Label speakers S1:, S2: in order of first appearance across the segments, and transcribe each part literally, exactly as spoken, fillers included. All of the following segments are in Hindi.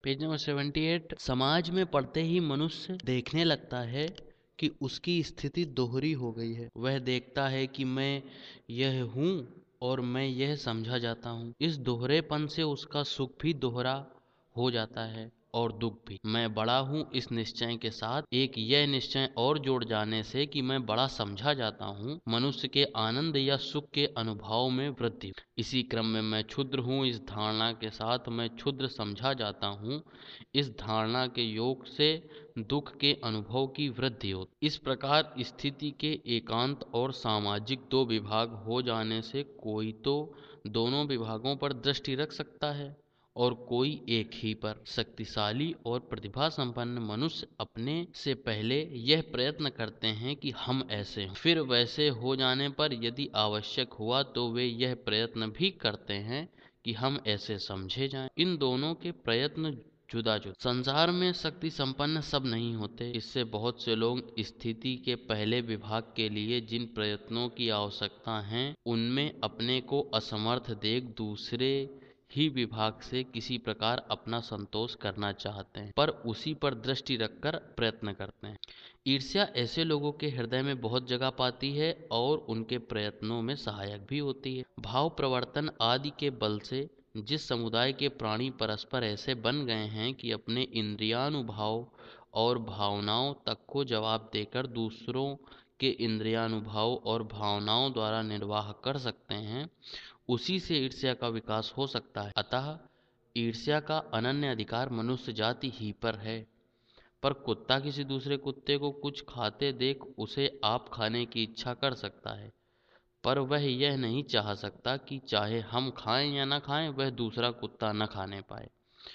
S1: पेज नंबर अठहत्तर। समाज में पढ़ते ही मनुष्य देखने लगता है कि उसकी स्थिति दोहरी हो गई है। वह देखता है कि मैं यह हूँ और मैं यह समझा जाता हूँ। इस दोहरेपन से उसका सुख भी दोहरा हो जाता है और दुख भी। मैं बड़ा हूँ इस निश्चय के साथ एक यह निश्चय और जोड़ जाने से कि मैं बड़ा समझा जाता हूँ, मनुष्य के आनंद या सुख के अनुभव में वृद्धि। इसी क्रम में मैं क्षुद्र हूँ इस धारणा के साथ मैं क्षुद्र समझा जाता हूँ। इस धारणा के योग से दुख के अनुभव की वृद्धि होती। इस प्रकार स्थिति के एकांत और सामाजिक दो विभाग हो जाने से कोई तो दोनों विभागों पर दृष्टि रख सकता है और कोई एक ही पर। शक्तिशाली और प्रतिभा संपन्न मनुष्य अपने से पहले यह प्रयत्न करते हैं कि हम ऐसे हों, फिर वैसे हो जाने पर यदि आवश्यक हुआ तो वे यह प्रयत्न भी करते हैं कि हम ऐसे समझे जाएं। इन दोनों के प्रयत्न जुदा जुदा। संसार में शक्ति संपन्न सब नहीं होते। इससे बहुत से लोग स्थिति के पहले विभाग के लिए जिन प्रयत्नों की आवश्यकता है उनमें अपने को असमर्थ देख दूसरे ही विभाग से किसी प्रकार अपना संतोष करना चाहते हैं, पर उसी पर दृष्टि रखकर प्रयत्न करते हैं। ईर्ष्या ऐसे लोगों के हृदय में बहुत जगह पाती है और उनके प्रयत्नों में सहायक भी होती है। भाव प्रवर्तन आदि के बल से जिस समुदाय के प्राणी परस्पर ऐसे बन गए हैं कि अपने इंद्रियानुभाव और भावनाओं तक को जवाब देकर दूसरों के इंद्रियानुभाव और भावनाओं द्वारा निर्वाह कर सकते हैं, उसी से ईर्ष्या का विकास हो सकता है। अतः ईर्ष्या का अनन्य अधिकार मनुष्य जाति ही पर है। पर कुत्ता किसी दूसरे कुत्ते को कुछ खाते देख उसे आप खाने की इच्छा कर सकता है, पर वह यह नहीं चाह सकता कि चाहे हम खाएं या न खाएं वह दूसरा कुत्ता न खाने पाए।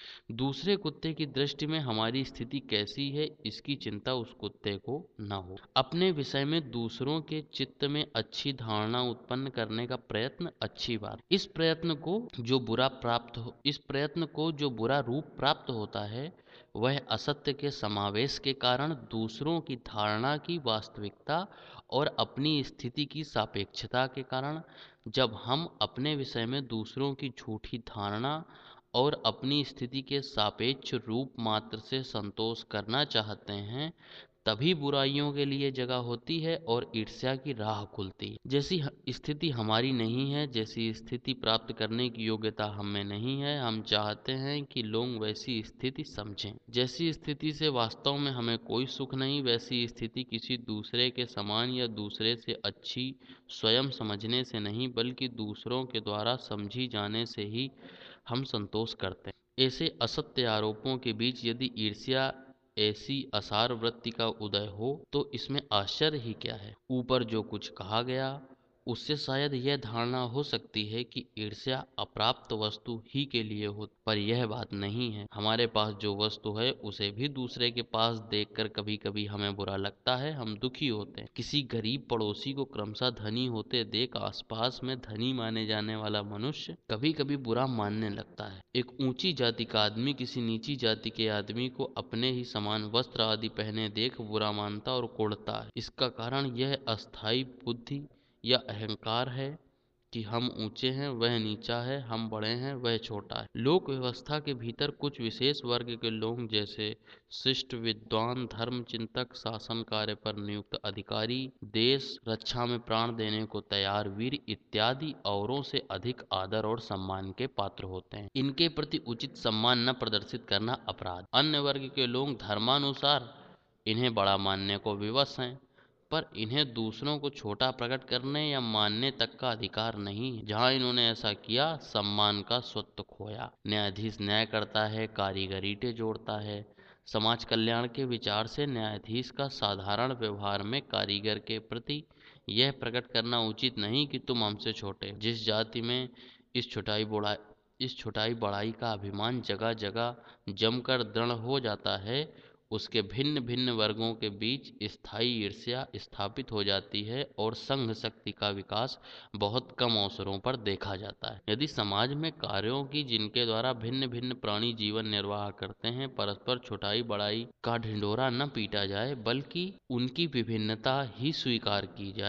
S1: दूसरे कुत्ते की दृष्टि में हमारी स्थिति कैसी है इसकी चिंता उस कुत्ते को न हो। अपने विषय में दूसरों के चित्त में अच्छी धारणा उत्पन्न करने का प्रयत्न अच्छी बात। इस प्रयत्न को जो बुरा प्राप्त हो इस प्रयत्न को जो बुरा रूप प्राप्त होता है वह असत्य के समावेश के कारण दूसरों की धारणा की वास्तविकता और अपनी स्थिति की सापेक्षता के कारण। जब हम अपने विषय में दूसरों की झूठी धारणा और अपनी स्थिति के सापेक्ष रूप मात्र से संतोष करना चाहते हैं तभी बुराइयों के लिए जगह होती है और ईर्ष्या की राह खुलती है। जैसी स्थिति हमारी नहीं है, जैसी स्थिति प्राप्त करने की योग्यता हमें नहीं है, हम चाहते हैं कि लोग वैसी स्थिति समझें। जैसी स्थिति से वास्तव में हमें कोई सुख नहीं, वैसी स्थिति किसी दूसरे के समान या दूसरे से अच्छी स्वयं समझने से नहीं बल्कि दूसरों के द्वारा समझी जाने से ही हम संतोष करते हैं। ऐसे असत्य आरोपों के बीच यदि ईर्ष्या ऐसी असार वृत्ति का उदय हो तो इसमें आश्चर्य ही क्या है। ऊपर जो कुछ कहा गया उससे शायद यह धारणा हो सकती है कि ईर्ष्या अप्राप्त वस्तु ही के लिए हो, पर यह बात नहीं है। हमारे पास जो वस्तु है उसे भी दूसरे के पास देखकर कभी कभी हमें बुरा लगता है, हम दुखी होते हैं। किसी गरीब पड़ोसी को क्रमशः धनी होते देख आसपास में धनी माने जाने वाला मनुष्य कभी कभी बुरा मानने लगता है। एक ऊंची जाति का आदमी किसी नीची जाति के आदमी को अपने ही समान वस्त्र आदि पहने देख बुरा मानता और कोड़ता है। इसका कारण यह अस्थायी बुद्धि या अहंकार है कि हम ऊंचे हैं वह नीचा है, हम बड़े हैं वह छोटा है। लोक व्यवस्था के भीतर कुछ विशेष वर्ग के लोग जैसे शिष्ट, विद्वान, धर्म चिंतक, शासन कार्य पर नियुक्त अधिकारी, देश रक्षा में प्राण देने को तैयार वीर इत्यादि औरों से अधिक आदर और सम्मान के पात्र होते हैं। इनके प्रति उचित सम्मान न प्रदर्शित करना अपराध। अन्य वर्ग के लोग धर्मानुसार इन्हें बड़ा मानने को विवश हैं, पर इन्हें दूसरों को छोटा प्रकट करने या मानने तक का अधिकार नहीं है। जहाँ इन्होंने ऐसा किया सम्मान का स्वत्व खोया। न्यायाधीश न्याय करता है, कारीगर ईंटें जोड़ता है। समाज कल्याण के विचार से न्यायाधीश का साधारण व्यवहार में कारीगर के प्रति यह प्रकट करना उचित नहीं कि तुम हमसे छोटे। जिस जाति में इस छोटाई बड़ा इस छोटाई बड़ाई का अभिमान जगह जगह जमकर दृढ़ हो जाता है उसके भिन्न भिन्न वर्गों के बीच स्थायी ईर्ष्या स्थापित हो जाती है और संघ शक्ति का विकास बहुत कम अवसरों पर देखा जाता है। यदि समाज में कार्यों की जिनके द्वारा भिन्न भिन्न प्राणी जीवन निर्वाह करते हैं परस्पर छोटाई बड़ाई का ढिंढोरा न पीटा जाए बल्कि उनकी विभिन्नता ही स्वीकार की जाए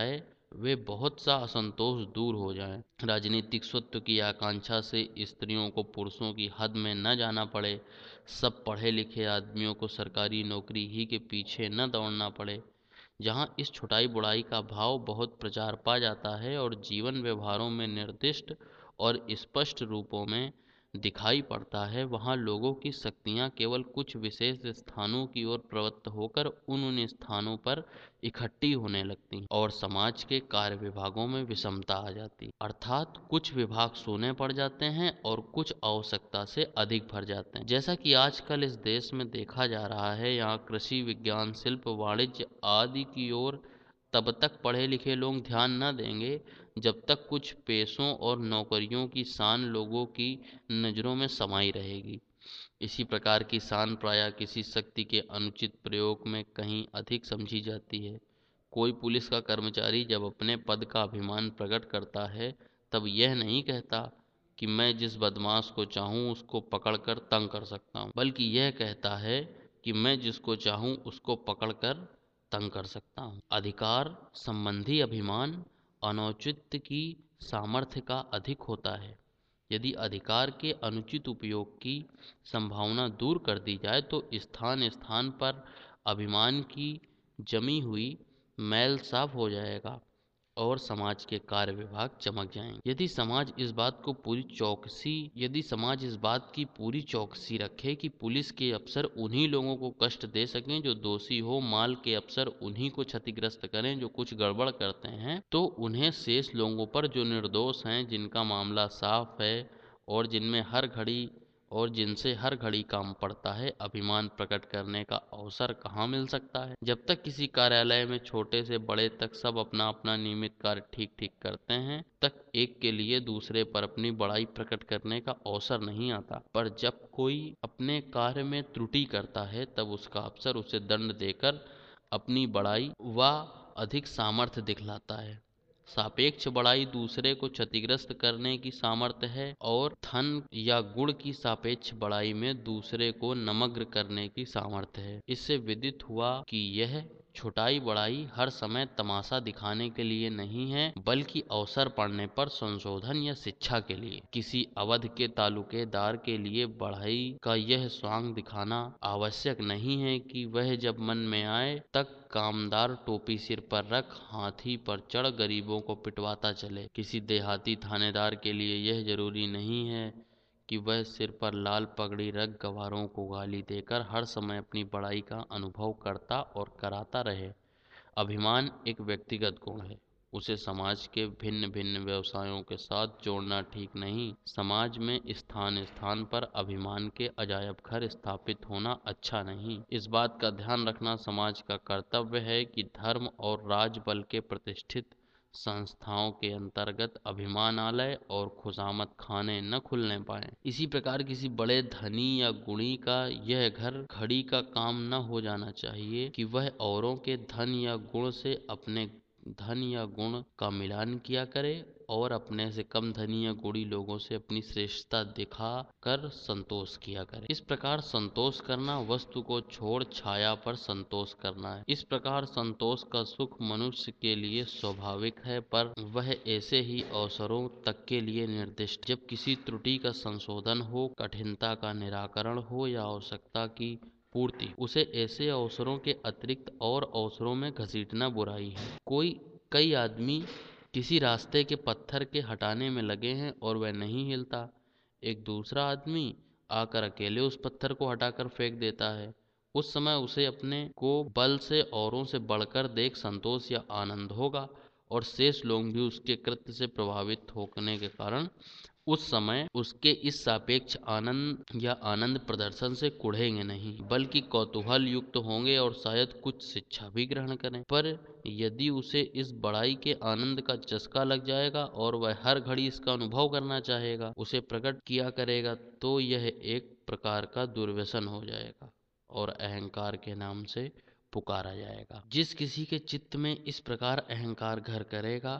S1: वे बहुत सा असंतोष दूर हो जाए। राजनीतिक स्वत्व की आकांक्षा से स्त्रियों को पुरुषों की हद में न जाना पड़े। सब पढ़े लिखे आदमियों को सरकारी नौकरी ही के पीछे न दौड़ना पड़े। जहाँ इस छुटाई बुड़ाई का भाव बहुत प्रचार पा जाता है और जीवन व्यवहारों में निर्दिष्ट और स्पष्ट रूपों में दिखाई पड़ता है, वहाँ लोगों की शक्तियाँ केवल कुछ विशेष स्थानों की ओर प्रवृत्त होकर उन उन स्थानों पर इकट्ठी होने लगती हैं और समाज के कार्य विभागों में विषमता आ जाती है। अर्थात कुछ विभाग सोने पड़ जाते हैं और कुछ आवश्यकता से अधिक भर जाते हैं। जैसा कि आजकल इस देश में देखा जा रहा है, यहाँ कृषि, विज्ञान, शिल्प, वाणिज्य आदि की ओर तब तक पढ़े लिखे लोग ध्यान न देंगे जब तक कुछ पेशों और नौकरियों की शान लोगों की नज़रों में समाई रहेगी। इसी प्रकार की शान प्रायः किसी शक्ति के अनुचित प्रयोग में कहीं अधिक समझी जाती है। कोई पुलिस का कर्मचारी जब अपने पद का अभिमान प्रकट करता है, तब यह नहीं कहता कि मैं जिस बदमाश को चाहूँ उसको पकड़कर तंग कर सकता हूँ, बल्कि यह कहता है कि मैं जिसको चाहूँ उसको पकड़कर तंग कर सकता हूँ। अधिकार संबंधी अभिमान अनौचित्य की सामर्थ्य का अधिक होता है। यदि अधिकार के अनुचित उपयोग की संभावना दूर कर दी जाए तो स्थान स्थान पर अभिमान की जमी हुई मैल साफ हो जाएगा और समाज के कार्य विभाग चमक जाएंगे। यदि समाज इस बात को पूरी चौकसी यदि समाज इस बात की पूरी चौकसी रखे कि पुलिस के अफसर उन्हीं लोगों को कष्ट दे सकें जो दोषी हो, माल के अफसर उन्हीं को क्षतिग्रस्त करें जो कुछ गड़बड़ करते हैं, तो उन्हें शेष लोगों पर जो निर्दोष हैं, जिनका मामला साफ है और जिनमें हर घड़ी और जिनसे हर घड़ी काम पड़ता है, अभिमान प्रकट करने का अवसर कहाँ मिल सकता है। जब तक किसी कार्यालय में छोटे से बड़े तक सब अपना अपना नियमित कार्य ठीक ठीक करते हैं, तक एक के लिए दूसरे पर अपनी बड़ाई प्रकट करने का अवसर नहीं आता। पर जब कोई अपने कार्य में त्रुटि करता है, तब उसका अफसर उसे दंड देकर अपनी बड़ाई व अधिक सामर्थ्य दिखलाता है। सापेक्ष बड़ाई दूसरे को क्षतिग्रस्त करने की सामर्थ्य है और धन या गुण की सापेक्ष बड़ाई में दूसरे को नमग्न करने की सामर्थ्य है। इससे विदित हुआ कि यह छुटाई बड़ाई हर समय तमाशा दिखाने के लिए नहीं है, बल्कि अवसर पड़ने पर संशोधन या शिक्षा के लिए। किसी अवध के तालुकेदार के लिए बढ़ाई का यह स्वांग दिखाना आवश्यक नहीं है कि वह जब मन में आए तक कामदार टोपी सिर पर रख हाथी पर चढ़ गरीबों को पिटवाता चले। किसी देहाती थानेदार के लिए यह जरूरी नहीं है कि वह सिर पर लाल पगड़ी रख गवारों को गाली देकर हर समय अपनी बड़ाई का अनुभव करता और कराता रहे। अभिमान एक व्यक्तिगत गुण है, उसे समाज के भिन्न भिन्न व्यवसायों के साथ जोड़ना ठीक नहीं। समाज में स्थान स्थान पर अभिमान के अजायब घर स्थापित होना अच्छा नहीं। इस बात का ध्यान रखना समाज का कर्तव्य है कि धर्म और राजबल के प्रतिष्ठित संस्थाओं के अंतर्गत अभिमानालय और खुशामद खाने न खुलने पाए। इसी प्रकार किसी बड़े धनी या गुणी का यह घर घड़ी का काम न हो जाना चाहिए कि वह औरों के धन या गुण से अपने धन या गुण का मिलान किया करे और अपने से कम धनी या गुणी लोगों से अपनी श्रेष्ठता दिखा कर संतोष किया करे। इस प्रकार संतोष करना वस्तु को छोड़ छाया पर संतोष करना है। इस प्रकार संतोष का सुख मनुष्य के लिए स्वाभाविक है, पर वह ऐसे ही अवसरों तक के लिए निर्दिष्ट, जब किसी त्रुटि का संशोधन हो, कठिनता का निराकरण हो या आवश्यकता की पूर्ति। उसे ऐसे अवसरों के अतिरिक्त और अवसरों में घसीटना बुराई है। कोई कई आदमी किसी रास्ते के पत्थर के हटाने में लगे हैं और वह नहीं हिलता। एक दूसरा आदमी आकर अकेले उस पत्थर को हटाकर फेंक देता है। उस समय उसे अपने को बल से औरों से बढ़कर देख संतोष या आनंद होगा और शेष लोग भी उसके कृत्य से प्रभावित होने के कारण उस समय उसके इस सापेक्ष आनंद या आनंद प्रदर्शन से कुढ़ेंगे नहीं, बल्कि कौतूहल युक्त होंगे और शायद कुछ शिक्षा भी ग्रहण करें। पर यदि उसे इस बड़ाई के आनंद का चस्का लग जाएगा और वह हर घड़ी इसका अनुभव करना चाहेगा, उसे प्रकट किया करेगा, तो यह एक प्रकार का दुर्व्यसन हो जाएगा और अहंकार के नाम से पुकारा जाएगा। जिस किसी के चित्त में इस प्रकार अहंकार घर करेगा,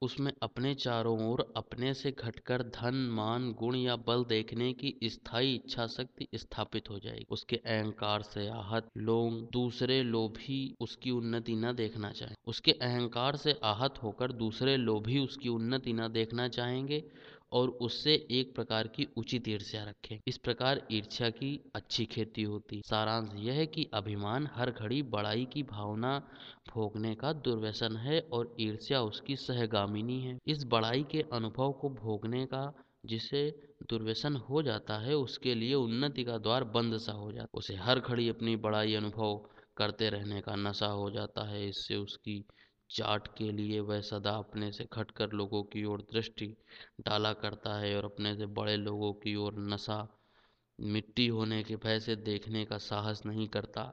S1: उसमें अपने चारों ओर अपने से घटकर धन, मान, गुण या बल देखने की स्थायी इच्छा शक्ति स्थापित हो जाएगी। उसके अहंकार से आहत लोग दूसरे लोभी उसकी उन्नति न देखना चाहें उसके अहंकार से आहत होकर दूसरे लोभी उसकी उन्नति न देखना चाहेंगे और उससे एक प्रकार की उचित ईर्ष्या रखें। इस प्रकार ईर्ष्या की अच्छी खेती होती। सारांश यह है कि अभिमान हर घड़ी बड़ाई की भावना भोगने का दुर्व्यसन है और ईर्ष्या उसकी सहगामिनी है। इस बड़ाई के अनुभव को भोगने का जिसे दुर्व्यसन हो जाता है उसके लिए उन्नति का द्वार बंद सा हो जाता है। उसे हर घड़ी अपनी बड़ाई अनुभव करते रहने का नशा हो जाता है। इससे उसकी चाट के लिए वह सदा अपने से घटकर लोगों की ओर दृष्टि डाला करता है और अपने से बड़े लोगों की ओर नशा मिट्टी होने के भय से देखने का साहस नहीं करता।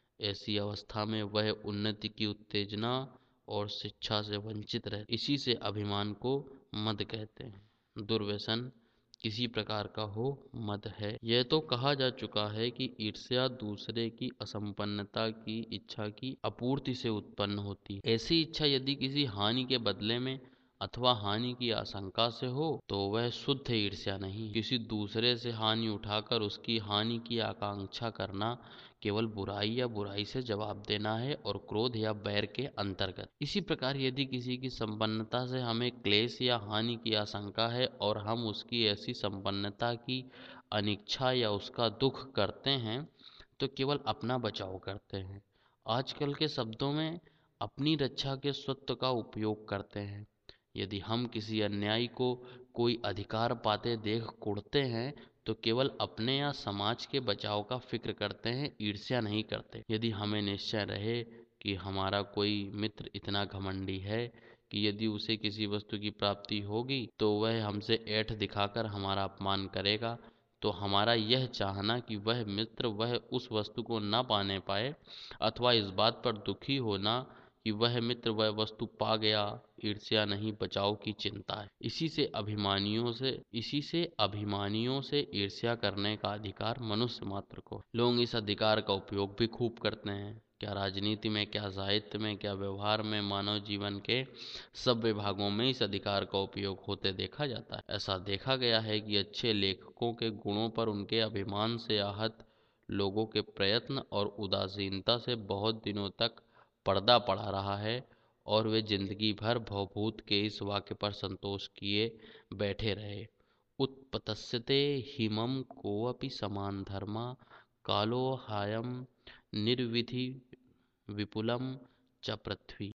S1: ऐसी अवस्था में वह उन्नति की उत्तेजना और शिक्षा से वंचित रहे। इसी से अभिमान को मद कहते हैं। दुर्व्यसन किसी प्रकार का हो मद है। यह तो कहा जा चुका है कि ईर्ष्या दूसरे की असंपन्नता की इच्छा की अपूर्ति से उत्पन्न होती है। ऐसी इच्छा यदि किसी हानि के बदले में अथवा हानि की आशंका से हो तो वह शुद्ध ईर्ष्या नहीं। किसी दूसरे से हानि उठाकर उसकी हानि की आकांक्षा करना केवल बुराई या बुराई से जवाब देना है और क्रोध या बैर के अंतर्गत। इसी प्रकार यदि किसी की संपन्नता से हमें क्लेश या हानि की आशंका है और हम उसकी ऐसी संपन्नता की अनिच्छा या उसका दुख करते हैं तो केवल अपना बचाव करते हैं। आजकल के शब्दों में अपनी रक्षा के स्वत्व का उपयोग करते हैं। यदि हम किसी अन्यायी को कोई अधिकार पाते देख कुढ़ते हैं तो केवल अपने या समाज के बचाव का फिक्र करते हैं, ईर्ष्या नहीं करते। यदि हमें निश्चय रहे कि हमारा कोई मित्र इतना घमंडी है कि यदि उसे किसी वस्तु की प्राप्ति होगी तो वह हमसे ऐठ दिखाकर हमारा अपमान करेगा, तो हमारा यह चाहना कि वह मित्र वह उस वस्तु को न पाने पाए अथवा इस बात पर दुखी होना कि वह मित्र वह वस्तु पा गया, ईर्ष्या नहीं बचाव की चिंता है। इसी से अभिमानियों से इसी से अभिमानियों से ईर्ष्या करने का अधिकार मनुष्य मात्र को। लोग इस अधिकार का उपयोग भी खूब करते हैं। क्या राजनीति में, क्या साहित्य में, क्या व्यवहार में, मानव जीवन के सब विभागों में इस अधिकार का उपयोग होते देखा जाता है। ऐसा देखा गया है कि अच्छे लेखकों के गुणों पर उनके अभिमान से आहत लोगों के प्रयत्न और उदासीनता से बहुत दिनों तक पर्दा पड़ा रहा है और वे जिंदगी भर भवभूत के इस वाक्य पर संतोष किए बैठे रहे। उत्पतस्यते हिमं कोऽपि समान धर्मा कालो हायं निर्विधि विपुलम च पृथ्वी।